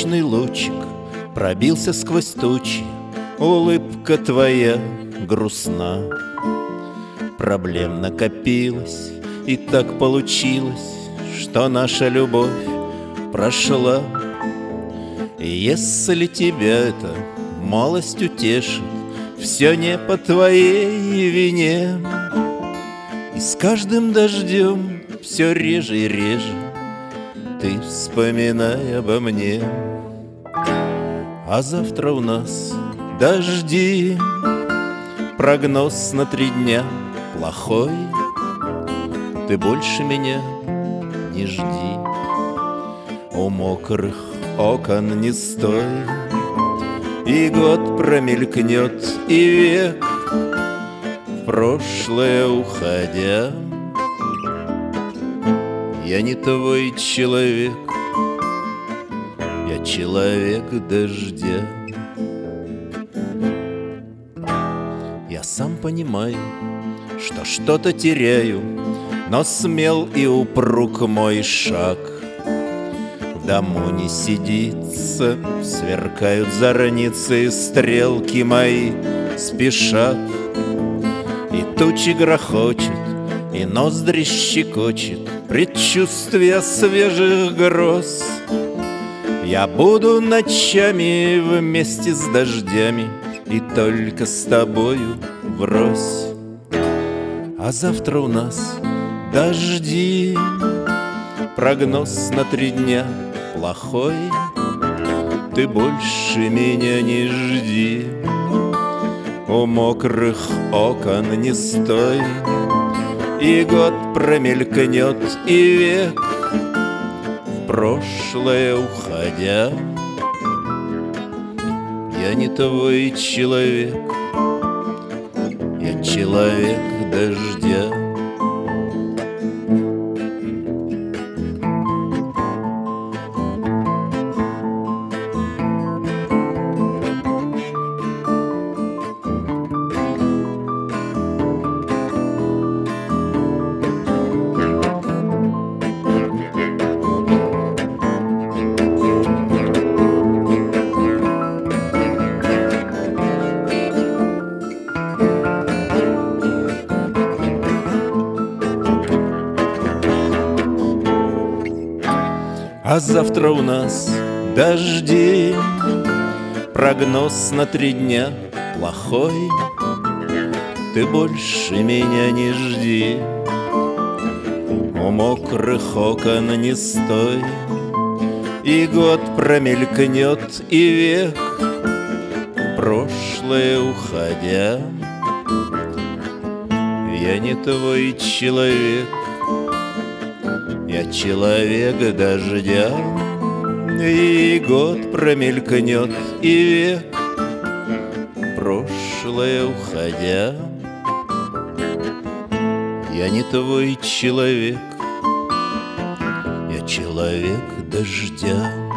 Солнечный лучик пробился сквозь тучи, улыбка твоя грустна. Проблем накопилось, и так получилось, что наша любовь прошла. И если тебя это малость утешит, все не по твоей вине. И с каждым дождем все реже и реже ты вспоминай обо мне. А завтра у нас дожди, прогноз на 3 дня плохой. Ты больше меня не жди, у мокрых окон не стой. И год промелькнет, и век, в прошлое уходя. Я не твой человек, я человек дождя. Я сам понимаю, что что-то теряю, но смел и упруг мой шаг. В дому не сидится, сверкают зорницы, стрелки мои спешат. И тучи грохочет, и ноздри щекочет предчувствие свежих гроз. Я буду ночами вместе с дождями и только с тобою врозь. А завтра у нас дожди, прогноз на 3 дня плохой. Ты больше меня не жди, у мокрых окон не стой. И год промелькнет, и век, в прошлое уходя. Я не твой человек, я человек дождя. А завтра у нас дожди, прогноз на 3 дня плохой. Ты больше меня не жди, у мокрых окон не стой. И год промелькнет, и век, в прошлое уходя. Я не твой человек, я человек дождя. И год промелькнет, и век, в прошлое уходя. Я не твой человек, я человек дождя.